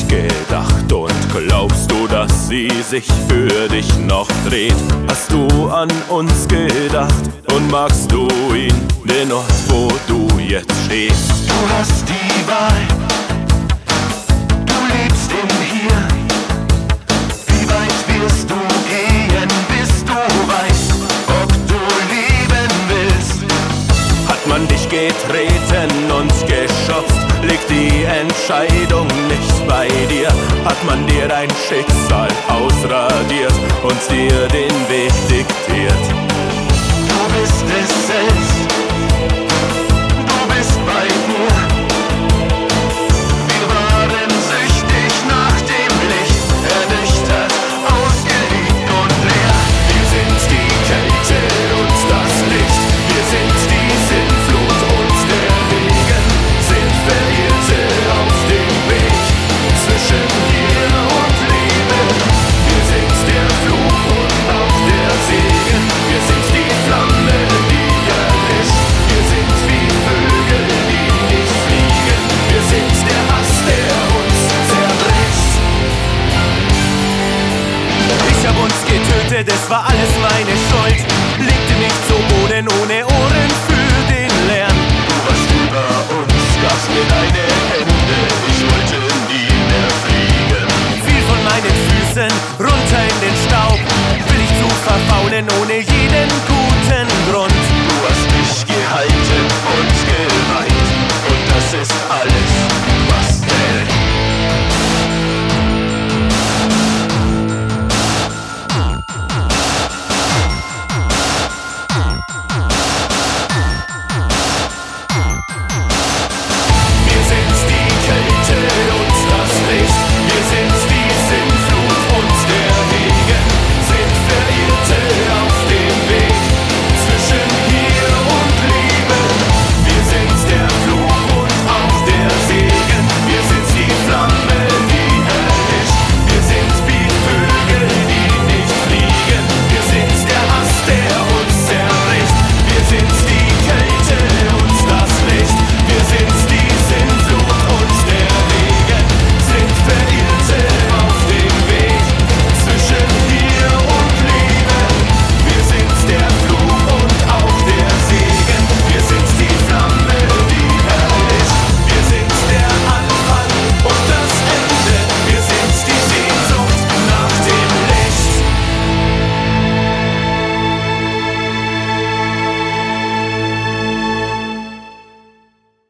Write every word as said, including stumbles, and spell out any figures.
gedacht und glaubst du, dass sie sich für dich noch dreht? Hast du an uns gedacht und magst du ihn, den Ort, wo du jetzt stehst? Du hast die Wahl, du lebst im Hier. Wie weit wirst du gehen, bis du weißt, ob du leben willst? Hat man dich getreten und geschubst, liegt die Entscheidung nicht bei dir. Hat man dir dein Schicksal ausradiert und dir den Weg diktiert? Du bist es selbst,